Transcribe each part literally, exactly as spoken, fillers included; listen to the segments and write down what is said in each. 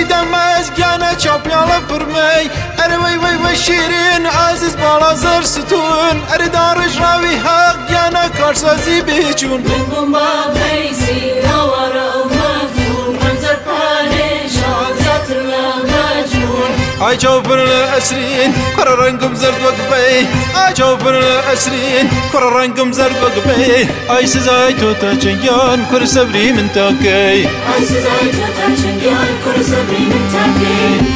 دمز گانه چاپیالا پرمی اره وی وی وی شیرین عزیز بالا زر ستون اره دارش راوی حق گانه کارسازی بیچون بنگم با پیسی هواره و مفتون منظر پانشان زتر مجنون آی چوپر الاسرین کر رنگم زرد وقبی آی چوپر الاسرین کر رنگم زرد وقبی آی سزای تو تا چنگان کر صبری من تاکی آی سزای تو تا چنگان کر صبری من تاکی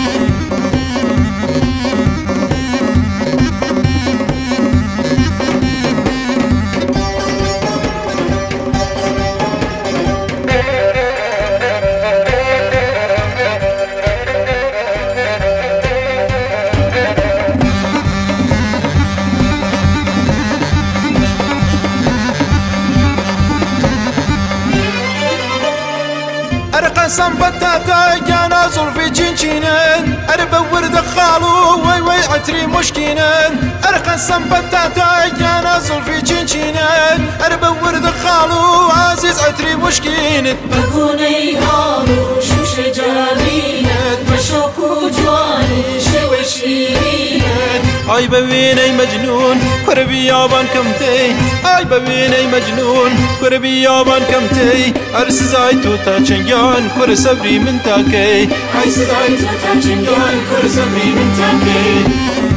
قسم بتاتا جانا زلفي جنجينن اربا ورد خالو وي وي عتري مشكينن ارقسم بتاتا جانا زلفي جنجينن اربا ورد خالو عزيز عتري مشكينن بقوني هالو شوش جارينت بشوكو جواني شوي شيرينت اي ببيني مجنون قربي يابان كمتي اي ببيني مجنون قربي يابان كمتي ارس زايتو تا چنگان كر صبري من تاكي اي زايتو تا چنگان كر صبري من تاكي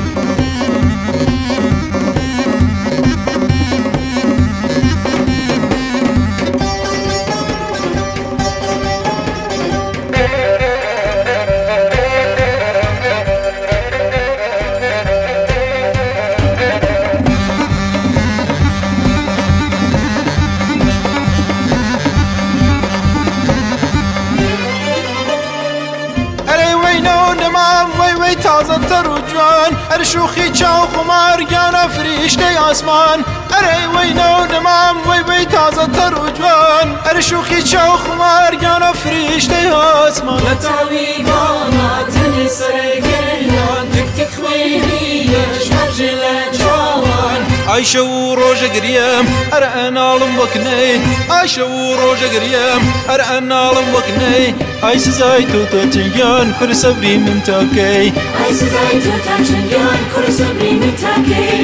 تازه تر و جوان ار شوخی چاو خمار گانا فریشته آسمان اره وی نو دمام وی وی تازه تر و جوان ار شوخی چاو خمار گانا فریشته آسمان لطاوی بانا تنی سرگیان تک تک خویلیش مرجل جوان عايشة وروجة قريم أرأنا علم وكني عايشة وروجة قريم أرأنا علم وكني عايش زايتو تاتشنجان كل صبري من تاكي عايش زايتو تاتشنجان كل صبري من تاكي